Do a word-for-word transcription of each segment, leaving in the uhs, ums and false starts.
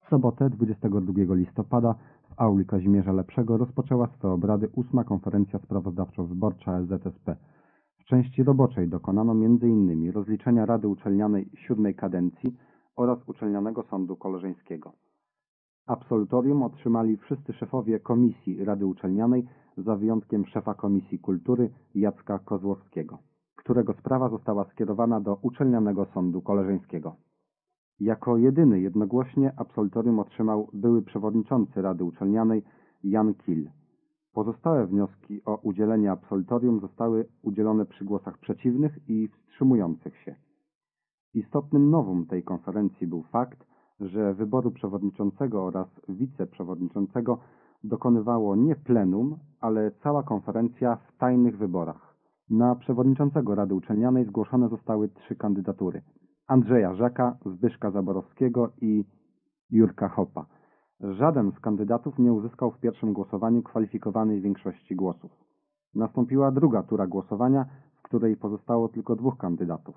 sobotę, dwudziestego drugiego listopada, w auli Kazimierza Lepszego rozpoczęła swe obrady ósma konferencja sprawozdawczo-wyborcza S Z S P. W części roboczej dokonano między innymi rozliczenia Rady Uczelnianej siódmej kadencji oraz Uczelnianego Sądu Koleżeńskiego. Absolutorium otrzymali wszyscy szefowie komisji Rady Uczelnianej, za wyjątkiem szefa Komisji Kultury Jacka Kozłowskiego, którego sprawa została skierowana do Uczelnianego Sądu Koleżeńskiego. Jako jedyny jednogłośnie absolutorium otrzymał były przewodniczący Rady Uczelnianej Jan Kil. Pozostałe wnioski o udzielenie absolutorium zostały udzielone przy głosach przeciwnych i wstrzymujących się. Istotnym novum tej konferencji był fakt, że wyboru przewodniczącego oraz wiceprzewodniczącego dokonywało nie plenum, ale cała konferencja w tajnych wyborach. Na przewodniczącego Rady Uczelnianej zgłoszone zostały trzy kandydatury: Andrzeja Żaka, Zbyszka Zaborowskiego i Jurka Hopa. Żaden z kandydatów nie uzyskał w pierwszym głosowaniu kwalifikowanej większości głosów. Nastąpiła druga tura głosowania, w której pozostało tylko dwóch kandydatów,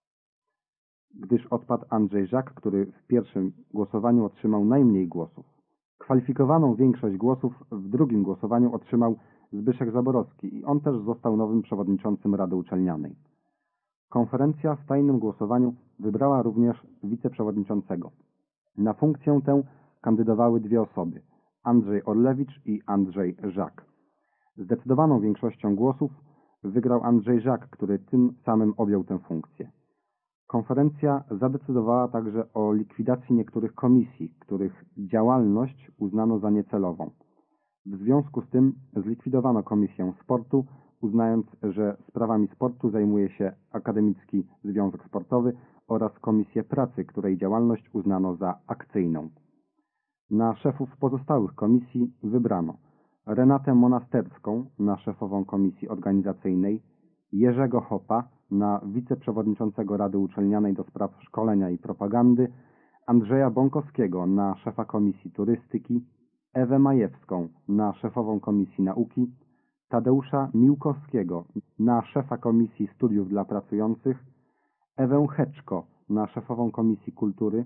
gdyż odpadł Andrzej Żak, który w pierwszym głosowaniu otrzymał najmniej głosów. Kwalifikowaną większość głosów w drugim głosowaniu otrzymał Zbyszek Zaborowski i on też został nowym przewodniczącym Rady Uczelnianej. Konferencja w tajnym głosowaniu wybrała również wiceprzewodniczącego. Na funkcję tę kandydowały dwie osoby: Andrzej Orlewicz i Andrzej Żak. Zdecydowaną większością głosów wygrał Andrzej Żak, który tym samym objął tę funkcję. Konferencja zadecydowała także o likwidacji niektórych komisji, których działalność uznano za niecelową. W związku z tym zlikwidowano Komisję Sportu, uznając, że sprawami sportu zajmuje się Akademicki Związek Sportowy, oraz Komisję Pracy, której działalność uznano za akcyjną. Na szefów pozostałych komisji wybrano Renatę Monasterską na szefową Komisji Organizacyjnej, Jerzego Hopa na wiceprzewodniczącego Rady Uczelnianej do spraw szkolenia i propagandy, Andrzeja Bąkowskiego na szefa Komisji Turystyki, Ewę Majewską na szefową Komisji Nauki, Tadeusza Miłkowskiego na szefa Komisji Studiów dla Pracujących, Ewę Heczko na szefową Komisji Kultury,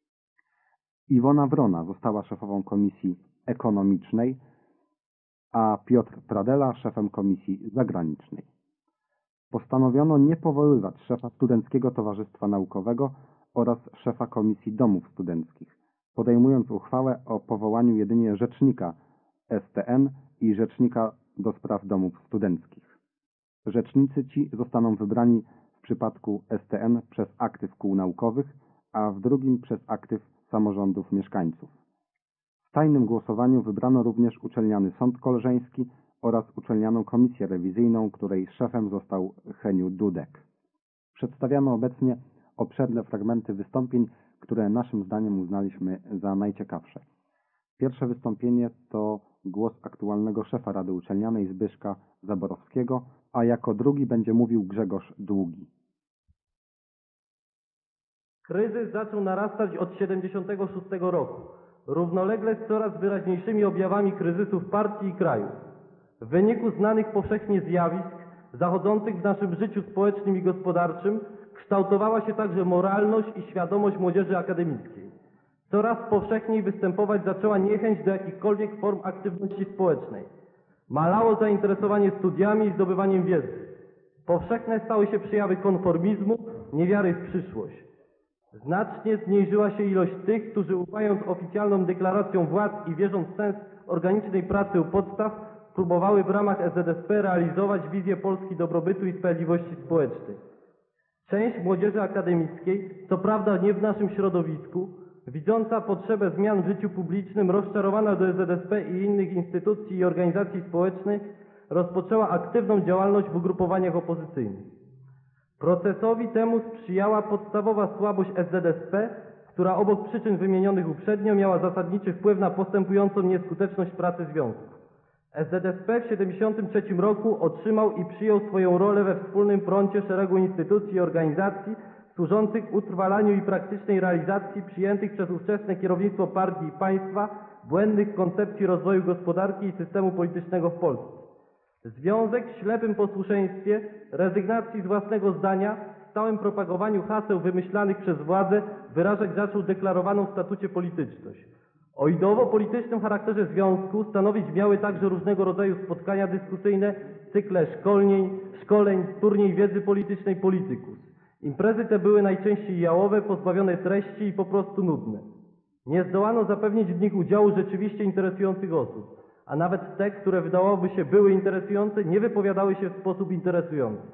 Iwona Wrona została szefową Komisji Ekonomicznej, a Piotr Pradela szefem Komisji Zagranicznej. Postanowiono nie powoływać szefa Studenckiego Towarzystwa Naukowego oraz szefa Komisji Domów Studenckich, podejmując uchwałę o powołaniu jedynie rzecznika S T N i rzecznika do spraw domów studenckich. Rzecznicy ci zostaną wybrani w przypadku S T N przez aktyw kół naukowych, a w drugim przez aktyw samorządów mieszkańców. W tajnym głosowaniu wybrano również Uczelniany Sąd Koleżeński oraz Uczelnianą Komisję Rewizyjną, której szefem został Heniu Dudek. Przedstawiamy obecnie obszerne fragmenty wystąpień, które naszym zdaniem uznaliśmy za najciekawsze. Pierwsze wystąpienie to głos aktualnego szefa Rady Uczelnianej Zbyszka Zaborowskiego, a jako drugi będzie mówił Grzegorz Długi. Kryzys zaczął narastać od siedemdziesiątego szóstego roku, równolegle z coraz wyraźniejszymi objawami kryzysu w partii i kraju. W wyniku znanych powszechnie zjawisk zachodzących w naszym życiu społecznym i gospodarczym kształtowała się także moralność i świadomość młodzieży akademickiej. Coraz powszechniej występować zaczęła niechęć do jakichkolwiek form aktywności społecznej. Malało zainteresowanie studiami i zdobywaniem wiedzy. Powszechne stały się przejawy konformizmu, niewiary w przyszłość. Znacznie zmniejszyła się ilość tych, którzy ufając oficjalną deklaracjom władz i wierząc w sens organicznej pracy u podstaw, próbowały w ramach S Z S P realizować wizję Polski dobrobytu i sprawiedliwości społecznej. Część młodzieży akademickiej, co prawda nie w naszym środowisku, widząca potrzebę zmian w życiu publicznym, rozczarowana do S Z S P i innych instytucji i organizacji społecznych, rozpoczęła aktywną działalność w ugrupowaniach opozycyjnych. Procesowi temu sprzyjała podstawowa słabość S Z S P, która obok przyczyn wymienionych uprzednio miała zasadniczy wpływ na postępującą nieskuteczność pracy związków. S Z S P w tysiąc dziewięćset siedemdziesiątym trzecim roku otrzymał i przyjął swoją rolę we wspólnym froncie szeregu instytucji i organizacji służących utrwalaniu i praktycznej realizacji przyjętych przez ówczesne kierownictwo partii i państwa błędnych koncepcji rozwoju gospodarki i systemu politycznego w Polsce. Związek w ślepym posłuszeństwie, rezygnacji z własnego zdania stałym propagowaniu haseł wymyślanych przez władzę wyrażać zaczął deklarowaną w statucie polityczność. O ideowo-politycznym charakterze związku stanowić miały także różnego rodzaju spotkania dyskusyjne, cykle szkoleń, szkoleń, turniej wiedzy politycznej Politykus. Imprezy te były najczęściej jałowe, pozbawione treści i po prostu nudne. Nie zdołano zapewnić w nich udziału rzeczywiście interesujących osób, a nawet te, które wydawałoby się były interesujące, nie wypowiadały się w sposób interesujący.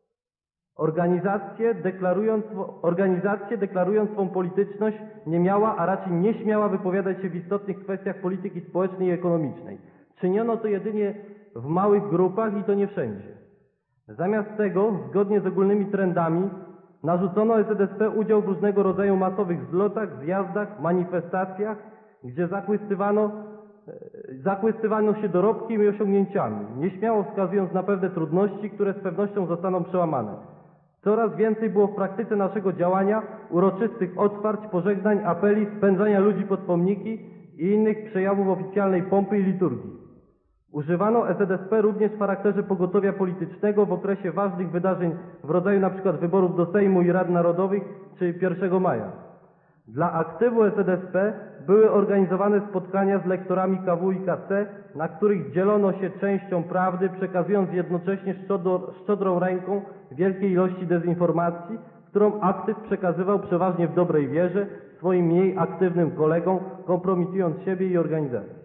Organizacje deklarując, organizacje deklarując swą polityczność nie miała, a raczej nie śmiała wypowiadać się w istotnych kwestiach polityki społecznej i ekonomicznej. Czyniono to jedynie w małych grupach i to nie wszędzie. Zamiast tego, zgodnie z ogólnymi trendami, narzucono S Z S P udział w różnego rodzaju masowych zlotach, zjazdach, manifestacjach, gdzie zachłystywano, zachłystywano się dorobkiem i osiągnięciami, nieśmiało wskazując na pewne trudności, które z pewnością zostaną przełamane. Coraz więcej było w praktyce naszego działania uroczystych otwarć, pożegnań, apeli, spędzania ludzi pod pomniki i innych przejawów oficjalnej pompy i liturgii. Używano S Z S P również w charakterze pogotowia politycznego w okresie ważnych wydarzeń w rodzaju np. wyborów do Sejmu i Rad Narodowych czy pierwszego maja. Dla aktywu S Z S P były organizowane spotkania z lektorami K W i K C, na których dzielono się częścią prawdy, przekazując jednocześnie szczodro, szczodrą ręką wielkiej ilości dezinformacji, którą aktyw przekazywał przeważnie w dobrej wierze swoim mniej aktywnym kolegom, kompromitując siebie i organizację.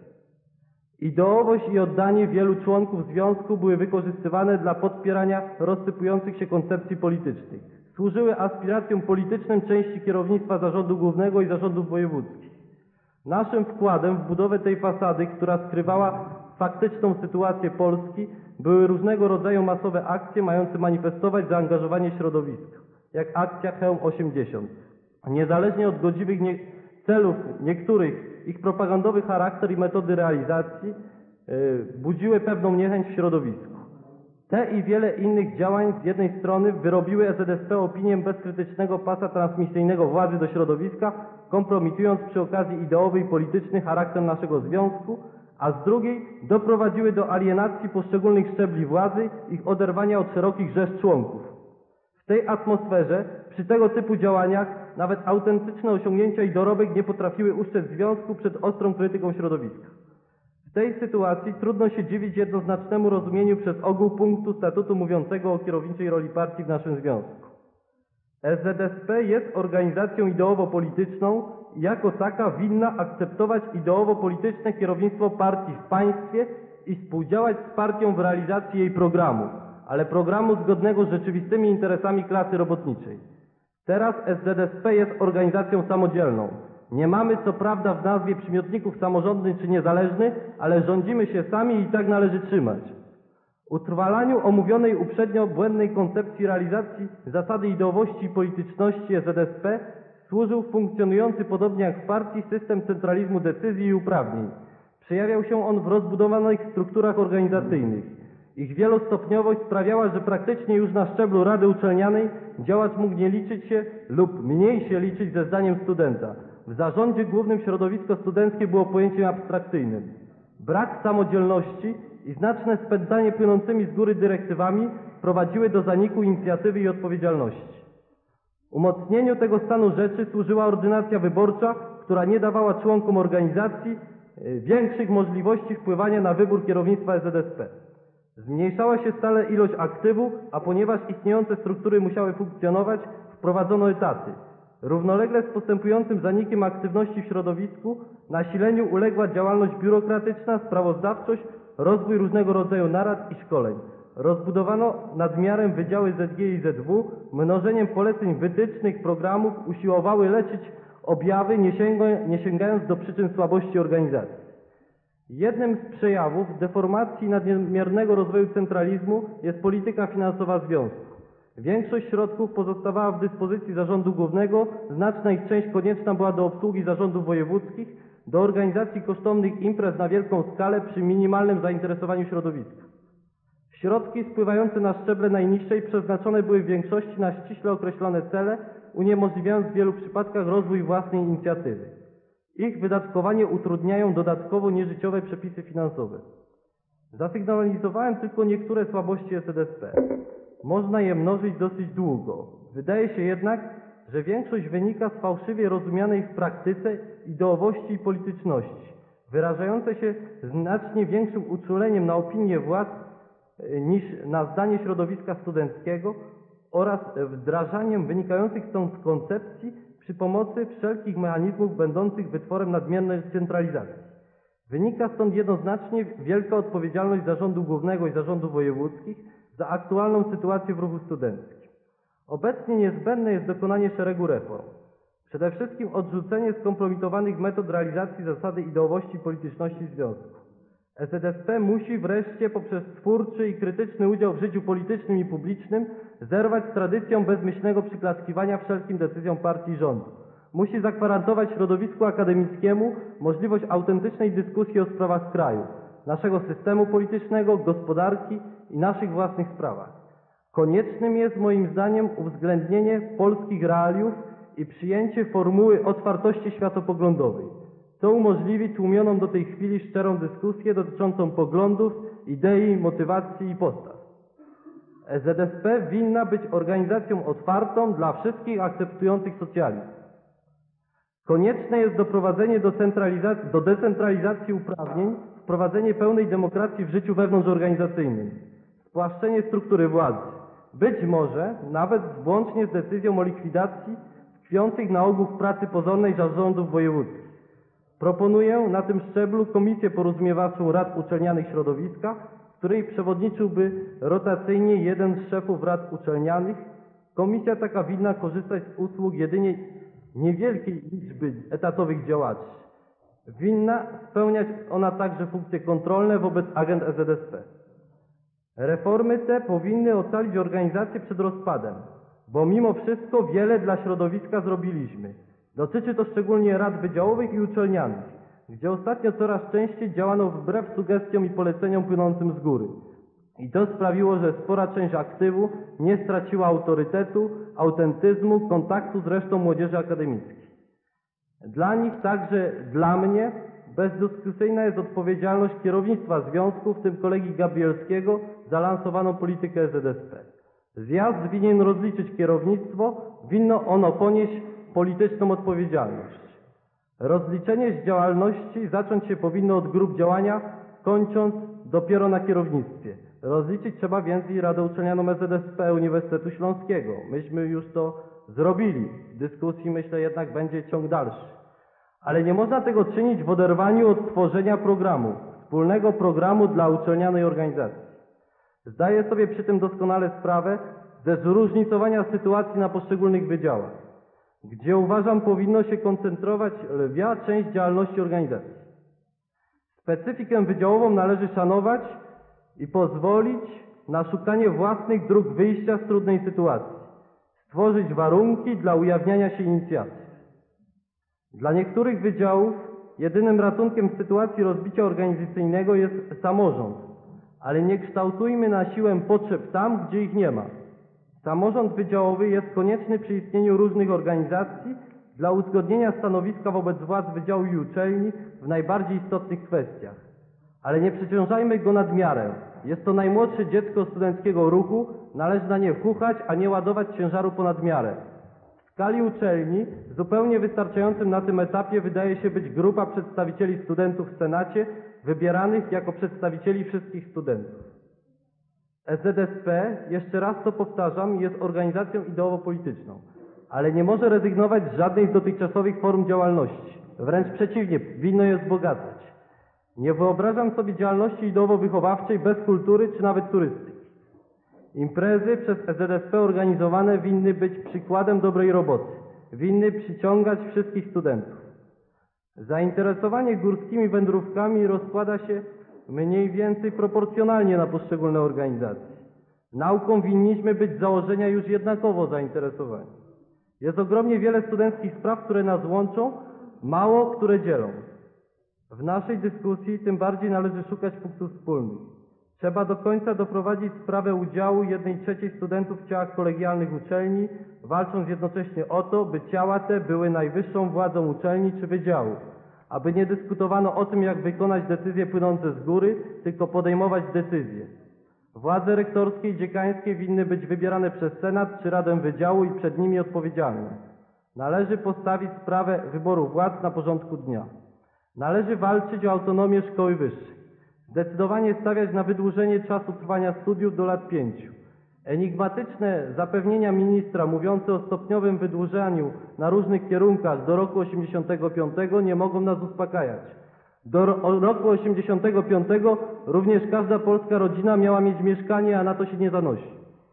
Ideowość i oddanie wielu członków związku były wykorzystywane dla podpierania rozsypujących się koncepcji politycznych. Służyły aspiracjom politycznym części kierownictwa Zarządu Głównego i Zarządów Wojewódzkich. Naszym wkładem w budowę tej fasady, która skrywała faktyczną sytuację Polski, były różnego rodzaju masowe akcje mające manifestować zaangażowanie środowiska, jak akcja Chełm osiemdziesiąt. Niezależnie od godziwych nie celów niektórych, ich propagandowy charakter i metody realizacji yy, budziły pewną niechęć w środowisku. Te i wiele innych działań z jednej strony wyrobiły S Z S P opinię bezkrytycznego pasa transmisyjnego władzy do środowiska, kompromitując przy okazji ideowy i polityczny charakter naszego związku, a z drugiej doprowadziły do alienacji poszczególnych szczebli władzy, ich oderwania od szerokich rzesz członków. W tej atmosferze, przy tego typu działaniach, nawet autentyczne osiągnięcia i dorobek nie potrafiły ustrzec związku przed ostrą krytyką środowiska. W tej sytuacji trudno się dziwić jednoznacznemu rozumieniu przez ogół punktu statutu mówiącego o kierowniczej roli partii w naszym związku. S Z S P jest organizacją ideowo-polityczną i jako taka winna akceptować ideowo-polityczne kierownictwo partii w państwie i współdziałać z partią w realizacji jej programu, ale programu zgodnego z rzeczywistymi interesami klasy robotniczej. Teraz S Z S P jest organizacją samodzielną. Nie mamy co prawda w nazwie przymiotników samorządny czy niezależny, ale rządzimy się sami i tak należy trzymać. Utrwalaniu omówionej uprzednio błędnej koncepcji realizacji zasady ideowości i polityczności S Z S P służył funkcjonujący podobnie jak w partii system centralizmu decyzji i uprawnień. Przejawiał się on w rozbudowanych strukturach organizacyjnych. Ich wielostopniowość sprawiała, że praktycznie już na szczeblu Rady Uczelnianej działacz mógł nie liczyć się lub mniej się liczyć ze zdaniem studenta. W zarządzie głównym środowisko studenckie było pojęciem abstrakcyjnym. Brak samodzielności i znaczne spędzanie płynącymi z góry dyrektywami prowadziły do zaniku inicjatywy i odpowiedzialności. Umocnieniu tego stanu rzeczy służyła ordynacja wyborcza, która nie dawała członkom organizacji większych możliwości wpływania na wybór kierownictwa S Z S P. Zmniejszała się stale ilość aktywów, a ponieważ istniejące struktury musiały funkcjonować, wprowadzono etaty. Równolegle z postępującym zanikiem aktywności w środowisku, nasileniu uległa działalność biurokratyczna, sprawozdawczość, rozwój różnego rodzaju narad i szkoleń. Rozbudowano nadmiarem wydziały Z G i Z W, mnożeniem poleceń wytycznych programów usiłowały leczyć objawy, nie, sięga, nie sięgając do przyczyn słabości organizacji. Jednym z przejawów deformacji nadmiernego rozwoju centralizmu jest polityka finansowa związku. Większość środków pozostawała w dyspozycji Zarządu Głównego, znaczna ich część konieczna była do obsługi zarządów wojewódzkich, do organizacji kosztownych imprez na wielką skalę przy minimalnym zainteresowaniu środowiska. Środki spływające na szczeble najniższej przeznaczone były w większości na ściśle określone cele, uniemożliwiając w wielu przypadkach rozwój własnej inicjatywy. Ich wydatkowanie utrudniają dodatkowo nieżyciowe przepisy finansowe. Zasygnalizowałem tylko niektóre słabości S Z S P. Można je mnożyć dosyć długo. Wydaje się jednak, że większość wynika z fałszywie rozumianej w praktyce ideowości i polityczności, wyrażającej się znacznie większym uczuleniem na opinię władz e, niż na zdanie środowiska studenckiego oraz wdrażaniem wynikających stąd koncepcji przy pomocy wszelkich mechanizmów będących wytworem nadmiernej centralizacji. Wynika stąd jednoznacznie wielka odpowiedzialność Zarządu Głównego i Zarządów Wojewódzkich za aktualną sytuację w ruchu studenckim. Obecnie niezbędne jest dokonanie szeregu reform. Przede wszystkim odrzucenie skompromitowanych metod realizacji zasady ideowości i polityczności związku. S Z S P musi wreszcie poprzez twórczy i krytyczny udział w życiu politycznym i publicznym zerwać z tradycją bezmyślnego przyklaskiwania wszelkim decyzjom partii i rządu. Musi zagwarantować środowisku akademickiemu możliwość autentycznej dyskusji o sprawach kraju, naszego systemu politycznego, gospodarki i naszych własnych sprawach. Koniecznym jest moim zdaniem uwzględnienie polskich realiów i przyjęcie formuły otwartości światopoglądowej, co umożliwi tłumioną do tej chwili szczerą dyskusję dotyczącą poglądów, idei, motywacji i postaw. S Z S P winna być organizacją otwartą dla wszystkich akceptujących socjalizm. Konieczne jest doprowadzenie do, centralizacji, do decentralizacji uprawnień, wprowadzenie pełnej demokracji w życiu wewnątrzorganizacyjnym, spłaszczenie struktury władzy, być może nawet włącznie z decyzją o likwidacji tkwiących na ogół w pracy pozornej zarządów wojewódzkich. Proponuję na tym szczeblu komisję porozumiewawczą rad uczelnianych środowiska, w której przewodniczyłby rotacyjnie jeden z szefów rad uczelnianych. Komisja taka winna korzystać z usług jedynie niewielkiej liczby etatowych działaczy. Winna spełniać ona także funkcje kontrolne wobec agent S Z S P. Reformy te powinny ocalić organizację przed rozpadem, bo mimo wszystko wiele dla środowiska zrobiliśmy. Dotyczy to szczególnie rad wydziałowych i uczelnianych, gdzie ostatnio coraz częściej działano wbrew sugestiom i poleceniom płynącym z góry. I to sprawiło, że spora część aktywu nie straciła autorytetu, autentyzmu, kontaktu z resztą młodzieży akademickiej. Dla nich, także dla mnie, bezdyskusyjna jest odpowiedzialność kierownictwa związku, w tym kolegi Gabrielskiego, za lansowaną politykę S Z S P. Zjazd winien rozliczyć kierownictwo, winno ono ponieść polityczną odpowiedzialność. Rozliczenie z działalności zacząć się powinno od grup działania, kończąc dopiero na kierownictwie. Rozliczyć trzeba więc i Radę Uczelnianą S Z S P Uniwersytetu Śląskiego. Myśmy już to zrobili. W dyskusji, myślę, jednak będzie ciąg dalszy. Ale nie można tego czynić w oderwaniu od tworzenia programu, wspólnego programu dla uczelnianej organizacji. Zdaję sobie przy tym doskonale sprawę ze zróżnicowania sytuacji na poszczególnych wydziałach, gdzie uważam powinno się koncentrować lwia część działalności organizacji. Specyfikę wydziałową należy szanować i pozwolić na szukanie własnych dróg wyjścia z trudnej sytuacji, stworzyć warunki dla ujawniania się inicjatyw. Dla niektórych wydziałów jedynym ratunkiem w sytuacji rozbicia organizacyjnego jest samorząd, ale nie kształtujmy na siłę potrzeb tam, gdzie ich nie ma. Samorząd wydziałowy jest konieczny przy istnieniu różnych organizacji dla uzgodnienia stanowiska wobec władz wydziału i uczelni w najbardziej istotnych kwestiach. Ale nie przeciążajmy go nadmiarem. Jest to najmłodsze dziecko studenckiego ruchu, należy na nie wchuchać, a nie ładować ciężaru ponad miarę. W skali uczelni zupełnie wystarczającym na tym etapie wydaje się być grupa przedstawicieli studentów w Senacie, wybieranych jako przedstawicieli wszystkich studentów. S Z S P, jeszcze raz to powtarzam, jest organizacją ideowo-polityczną, ale nie może rezygnować z żadnej z dotychczasowych form działalności. Wręcz przeciwnie, winno je wzbogacać. Nie wyobrażam sobie działalności ideowo-wychowawczej bez kultury czy nawet turystyki. Imprezy przez S Z S P organizowane winny być przykładem dobrej roboty, winny przyciągać wszystkich studentów. Zainteresowanie górskimi wędrówkami rozkłada się mniej więcej proporcjonalnie na poszczególne organizacje. Nauką winniśmy być z założenia już jednakowo zainteresowani. Jest ogromnie wiele studenckich spraw, które nas łączą, mało które dzielą. W naszej dyskusji tym bardziej należy szukać punktów wspólnych. Trzeba do końca doprowadzić sprawę udziału jednej trzeciej studentów w ciałach kolegialnych uczelni, walcząc jednocześnie o to, by ciała te były najwyższą władzą uczelni czy wydziału, aby nie dyskutowano o tym, jak wykonać decyzje płynące z góry, tylko podejmować decyzje. Władze rektorskie i dziekańskie winny być wybierane przez Senat czy Radę Wydziału i przed nimi odpowiedzialne. Należy postawić sprawę wyboru władz na porządku dnia. Należy walczyć o autonomię szkoły wyższej. Zdecydowanie stawiać na wydłużenie czasu trwania studiów do lat pięciu. Enigmatyczne zapewnienia ministra mówiące o stopniowym wydłużaniu na różnych kierunkach do roku osiemdziesiątego piątego nie mogą nas uspokajać. Do ro roku osiemdziesiątego piątego również każda polska rodzina miała mieć mieszkanie, a na to się nie zanosi.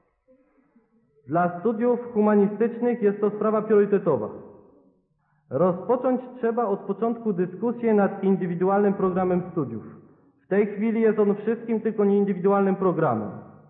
Dla studiów humanistycznych jest to sprawa priorytetowa. Rozpocząć trzeba od początku dyskusję nad indywidualnym programem studiów. W tej chwili jest on wszystkim, tylko nie indywidualnym programem.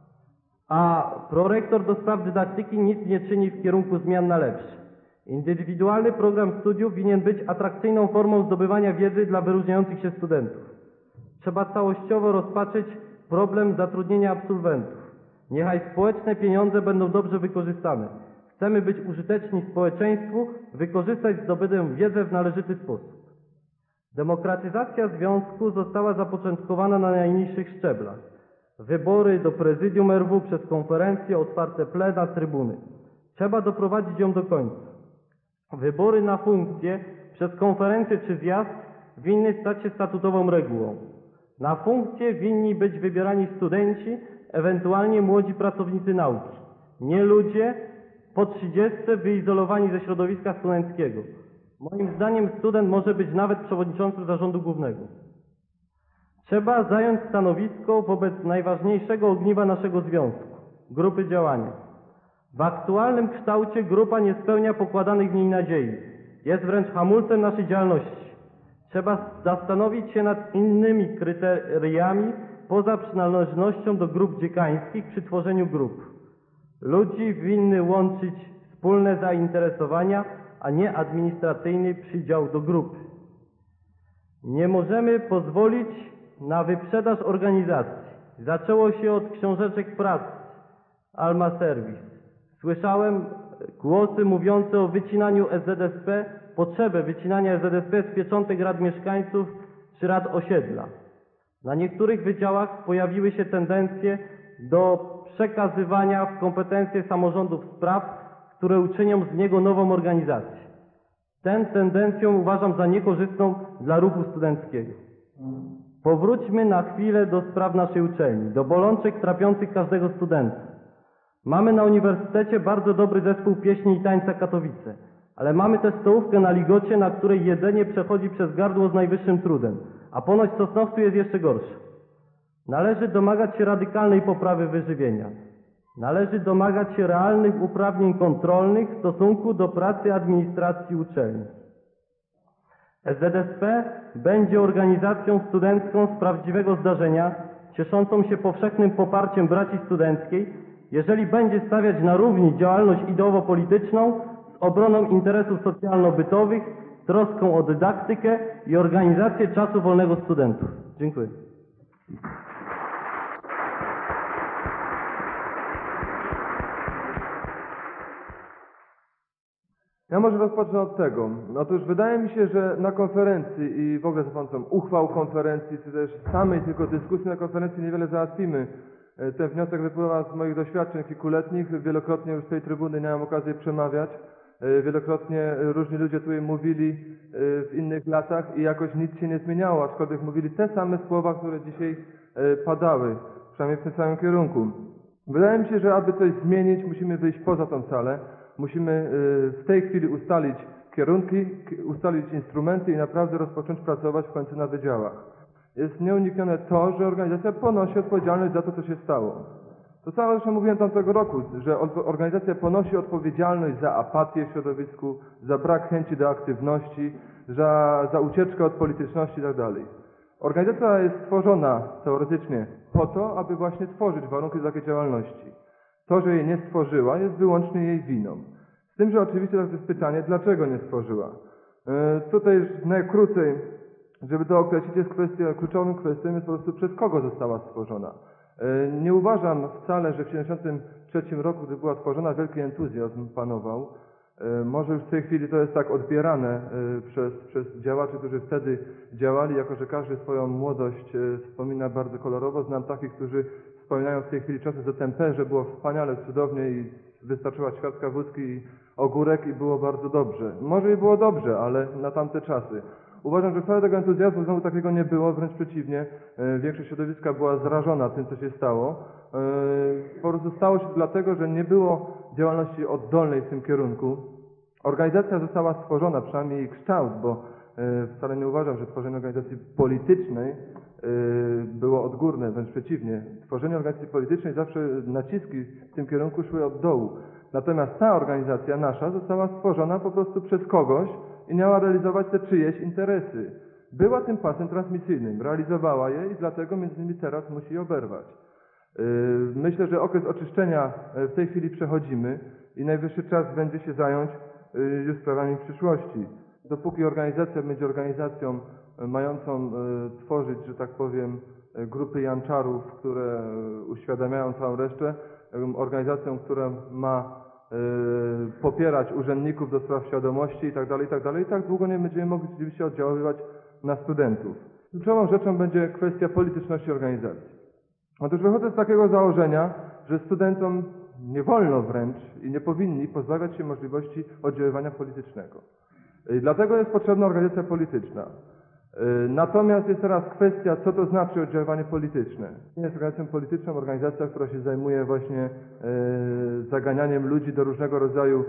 A prorektor do spraw dydaktyki nic nie czyni w kierunku zmian na lepsze. Indywidualny program studiów winien być atrakcyjną formą zdobywania wiedzy dla wyróżniających się studentów. Trzeba całościowo rozpatrzyć problem zatrudnienia absolwentów. Niechaj społeczne pieniądze będą dobrze wykorzystane. Chcemy być użyteczni społeczeństwu, wykorzystać zdobytą wiedzę w należyty sposób. Demokratyzacja związku została zapoczątkowana na najniższych szczeblach. Wybory do prezydium R W przez konferencje, otwarte plena, trybuny. Trzeba doprowadzić ją do końca. Wybory na funkcje przez konferencję czy zjazd winny stać się statutową regułą. Na funkcje winni być wybierani studenci, ewentualnie młodzi pracownicy nauki. Nie ludzie po trzydziestce wyizolowani ze środowiska studenckiego. Moim zdaniem student może być nawet przewodniczącym zarządu głównego. Trzeba zająć stanowisko wobec najważniejszego ogniwa naszego związku – grupy działania. W aktualnym kształcie grupa nie spełnia pokładanych w niej nadziei. Jest wręcz hamulcem naszej działalności. Trzeba zastanowić się nad innymi kryteriami poza przynależnością do grup dziekańskich przy tworzeniu grup. Ludzi winny łączyć wspólne zainteresowania, a nie administracyjny przydział do grupy. Nie możemy pozwolić na wyprzedaż organizacji. Zaczęło się od książeczek pracy, Alma Servis. Słyszałem głosy mówiące o wycinaniu S Z S P, potrzebę wycinania S Z S P z pieczątek rad mieszkańców czy rad osiedla. Na niektórych wydziałach pojawiły się tendencje do przekazywania w kompetencje samorządów spraw, które uczynią z niego nową organizację. Tę tendencję uważam za niekorzystną dla ruchu studenckiego. Powróćmy na chwilę do spraw naszej uczelni, do bolączek trapiących każdego studenta. Mamy na uniwersytecie bardzo dobry zespół pieśni i tańca Katowice, ale mamy też stołówkę na Ligocie, na której jedzenie przechodzi przez gardło z najwyższym trudem, a ponoć w Sosnowcu jest jeszcze gorsze. Należy domagać się radykalnej poprawy wyżywienia. Należy domagać się realnych uprawnień kontrolnych w stosunku do pracy administracji uczelni. S Z S P będzie organizacją studencką z prawdziwego zdarzenia, cieszącą się powszechnym poparciem braci studenckiej, jeżeli będzie stawiać na równi działalność ideowo-polityczną z obroną interesów socjalno-bytowych, troską o dydaktykę i organizację czasu wolnego studentów. Dziękuję. Ja może rozpocznę od tego. Otóż wydaje mi się, że na konferencji i w ogóle za pomocą uchwał konferencji, czy też samej tylko dyskusji na konferencji niewiele załatwimy. Ten wniosek wypływa z moich doświadczeń kilkuletnich. Wielokrotnie już z tej trybuny miałem okazję przemawiać. Wielokrotnie różni ludzie tutaj mówili w innych latach i jakoś nic się nie zmieniało, aczkolwiek mówili te same słowa, które dzisiaj padały, przynajmniej w tym samym kierunku. Wydaje mi się, że aby coś zmienić, musimy wyjść poza tą salę. Musimy w tej chwili ustalić kierunki, ustalić instrumenty i naprawdę rozpocząć pracować w końcu na wydziałach. Jest nieuniknione to, że organizacja ponosi odpowiedzialność za to, co się stało. To samo zresztą mówiłem tamtego roku, że organizacja ponosi odpowiedzialność za apatię w środowisku, za brak chęci do aktywności, za, za ucieczkę od polityczności itd. Organizacja jest stworzona teoretycznie po to, aby właśnie tworzyć warunki do takiej działalności. To, że jej nie stworzyła, jest wyłącznie jej winą. Z tym, że oczywiście to jest pytanie, dlaczego nie stworzyła. Yy, tutaj najkrócej, żeby to określić, jest kwestia, kluczową kwestią jest po prostu przez kogo została stworzona. Yy, nie uważam wcale, że w tysiąc dziewięćset siedemdziesiątym trzecim roku, gdy była tworzona, wielki entuzjazm panował. Yy, może już w tej chwili to jest tak odbierane yy, przez, przez działaczy, którzy wtedy działali, jako że każdy swoją młodość yy, wspomina bardzo kolorowo. Znam takich, którzy wspominają w tej chwili czasy Z M P, że było wspaniale, cudownie i wystarczyła ćwiartka wódki i ogórek i było bardzo dobrze. Może i było dobrze, ale na tamte czasy. Uważam, że wcale tego entuzjazmu znowu takiego nie było, wręcz przeciwnie. Większość środowiska była zrażona tym, co się stało. Po prostu stało się to dlatego, że nie było działalności oddolnej w tym kierunku. Organizacja została stworzona, przynajmniej jej kształt, bo wcale nie uważam, że tworzenie organizacji politycznej było odgórne, wręcz przeciwnie. Tworzenie organizacji politycznej zawsze naciski w tym kierunku szły od dołu. Natomiast ta organizacja nasza została stworzona po prostu przez kogoś i miała realizować te czyjeś interesy. Była tym pasem transmisyjnym, realizowała je i dlatego między innymi teraz musi je oberwać. Myślę, że okres oczyszczenia w tej chwili przechodzimy i najwyższy czas będzie się zająć już sprawami przyszłości. Dopóki organizacja będzie organizacją mającą tworzyć, że tak powiem, grupy janczarów, które uświadamiają całą resztę, organizacją, która ma popierać urzędników do spraw świadomości itd., itd., i tak długo nie będziemy mogli rzeczywiście oddziaływać na studentów. Kluczową rzeczą będzie kwestia polityczności organizacji. Otóż wychodzę z takiego założenia, że studentom nie wolno wręcz i nie powinni pozbawiać się możliwości oddziaływania politycznego. I dlatego jest potrzebna organizacja polityczna. Natomiast jest teraz kwestia, co to znaczy oddziaływanie polityczne. Nie jest organizacją polityczną organizacja, która się zajmuje właśnie e, zaganianiem ludzi do różnego rodzaju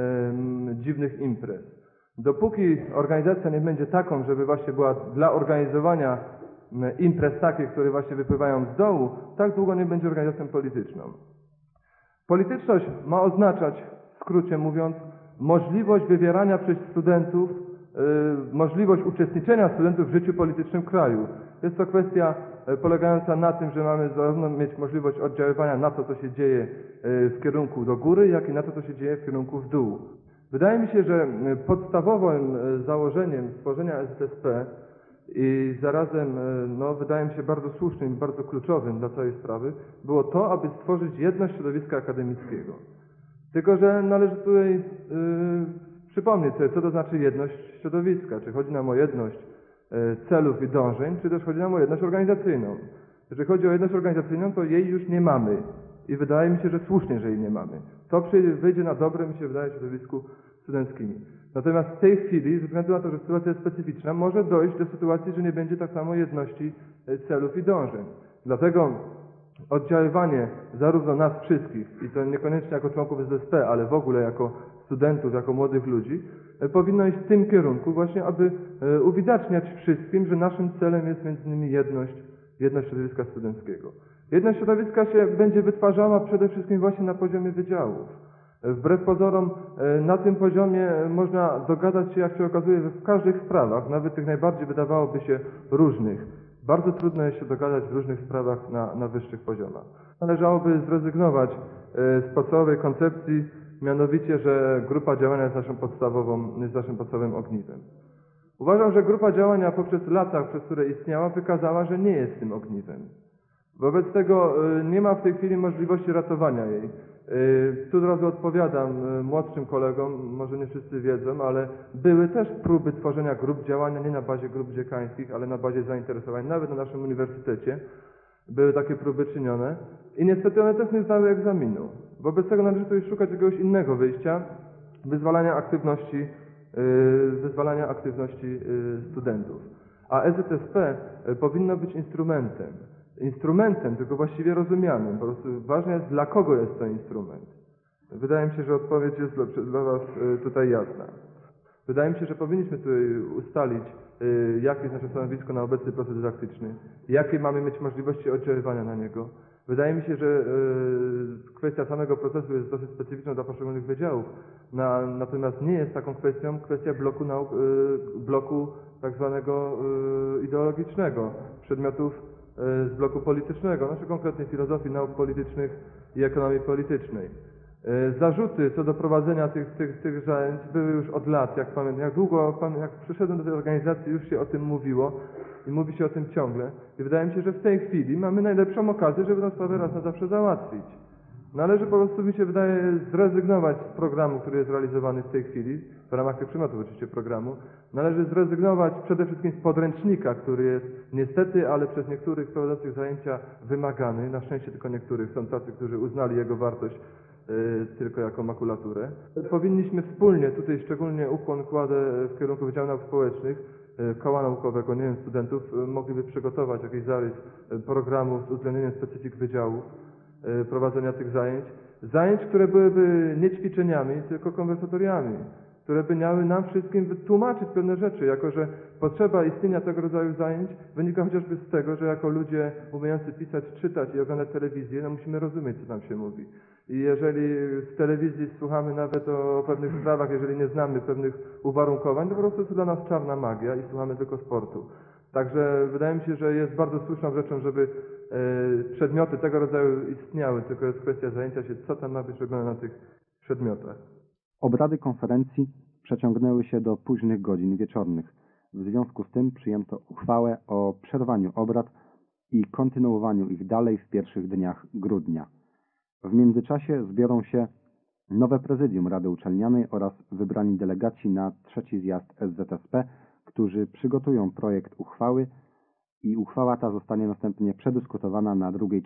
e, dziwnych imprez. Dopóki organizacja nie będzie taką, żeby właśnie była dla organizowania imprez takich, które właśnie wypływają z dołu, tak długo nie będzie organizacją polityczną. Polityczność ma oznaczać, w skrócie mówiąc, możliwość wywierania przez studentów, yy, możliwość uczestniczenia studentów w życiu politycznym kraju. Jest to kwestia yy, polegająca na tym, że mamy zarówno mieć możliwość oddziaływania na to, co się dzieje yy, w kierunku do góry, jak i na to, co się dzieje w kierunku w dół. Wydaje mi się, że yy, podstawowym yy, założeniem stworzenia S Z S P i zarazem, yy, no, wydaje mi się bardzo słusznym i bardzo kluczowym dla całej sprawy, było to, aby stworzyć jedność środowiska akademickiego. Tylko że należy tutaj yy, przypomnieć sobie, co to znaczy jedność środowiska. Czy chodzi nam o jedność yy, celów i dążeń, czy też chodzi nam o jedność organizacyjną. Jeżeli chodzi o jedność organizacyjną, to jej już nie mamy. I wydaje mi się, że słusznie, że jej nie mamy. To przyjdzie, wyjdzie na dobre, mi się wydaje, w środowisku studenckim. Natomiast w tej chwili, ze względu na to, że sytuacja jest specyficzna, może dojść do sytuacji, że nie będzie tak samo jedności yy, celów i dążeń. Dlatego oddziaływanie zarówno nas wszystkich, i to niekoniecznie jako członków S Z S P, ale w ogóle jako studentów, jako młodych ludzi, powinno iść w tym kierunku właśnie, aby uwidaczniać wszystkim, że naszym celem jest między innymi jedność, jedność środowiska studenckiego. Jedność środowiska się będzie wytwarzała przede wszystkim właśnie na poziomie wydziałów. Wbrew pozorom na tym poziomie można dogadać się, jak się okazuje, w każdych sprawach, nawet tych najbardziej wydawałoby się różnych. Bardzo trudno jest się dogadać w różnych sprawach na, na wyższych poziomach. Należałoby zrezygnować z podstawowej koncepcji, mianowicie, że grupa działania jest naszą podstawową, jest naszym podstawowym ogniwem. Uważam, że grupa działania poprzez lata, przez które istniała, wykazała, że nie jest tym ogniwem. Wobec tego nie ma w tej chwili możliwości ratowania jej. Tu od razu odpowiadam młodszym kolegom, może nie wszyscy wiedzą, ale były też próby tworzenia grup działania nie na bazie grup dziekańskich, ale na bazie zainteresowań, nawet na naszym uniwersytecie. Były takie próby czynione i niestety one też nie zdały egzaminu. Wobec tego należy tu już szukać jakiegoś innego wyjścia, wyzwalania aktywności, wyzwalania aktywności studentów. A S Z S P powinno być instrumentem. Instrumentem, tylko właściwie rozumianym. Po prostu ważne jest, dla kogo jest to instrument. Wydaje mi się, że odpowiedź jest dla, dla Was tutaj jasna. Wydaje mi się, że powinniśmy tutaj ustalić, jakie jest nasze stanowisko na obecny proces dydaktyczny, jakie mamy mieć możliwości oddziaływania na niego. Wydaje mi się, że kwestia samego procesu jest dosyć specyficzna dla poszczególnych wydziałów, na, natomiast nie jest taką kwestią kwestia bloku, nauk, bloku tak zwanego ideologicznego, przedmiotów z bloku politycznego, znaczy konkretnie filozofii nauk politycznych i ekonomii politycznej. Zarzuty co do prowadzenia tych, tych, tych zajęć były już od lat, jak pamiętam, jak długo, jak przyszedłem do tej organizacji, już się o tym mówiło i mówi się o tym ciągle. I wydaje mi się, że w tej chwili mamy najlepszą okazję, żeby tę sprawę raz na zawsze załatwić. Należy po prostu, mi się wydaje, zrezygnować z programu, który jest realizowany w tej chwili, w ramach tych przymiotów oczywiście programu. Należy zrezygnować przede wszystkim z podręcznika, który jest niestety, ale przez niektórych prowadzących zajęcia wymagany. Na szczęście tylko niektórych. Są tacy, którzy uznali jego wartość y, tylko jako makulaturę. Powinniśmy wspólnie, tutaj szczególnie ukłon kładę w kierunku Wydziału Nauk Społecznych, y, koła naukowego, nie wiem, studentów, y, mogliby przygotować jakiś zarys y, programu z uwzględnieniem specyfik wydziałów, y, prowadzenia tych zajęć. Zajęć, które byłyby nie ćwiczeniami, tylko konwersatoriami, które by miały nam wszystkim wytłumaczyć pewne rzeczy, jako że potrzeba istnienia tego rodzaju zajęć wynika chociażby z tego, że jako ludzie umiejący pisać, czytać i oglądać telewizję, no musimy rozumieć, co tam się mówi. I jeżeli z telewizji słuchamy nawet o pewnych sprawach, jeżeli nie znamy pewnych uwarunkowań, to po prostu jest to dla nas czarna magia i słuchamy tylko sportu. Także wydaje mi się, że jest bardzo słuszną rzeczą, żeby e, przedmioty tego rodzaju istniały, tylko jest kwestia zajęcia się, co tam ma być robione na tych przedmiotach. Obrady konferencji przeciągnęły się do późnych godzin wieczornych. W związku z tym przyjęto uchwałę o przerwaniu obrad i kontynuowaniu ich dalej w pierwszych dniach grudnia. W międzyczasie zbiorą się nowe prezydium Rady Uczelnianej oraz wybrani delegaci na trzeci zjazd S Z S P, którzy przygotują projekt uchwały i uchwała ta zostanie następnie przedyskutowana na drugiej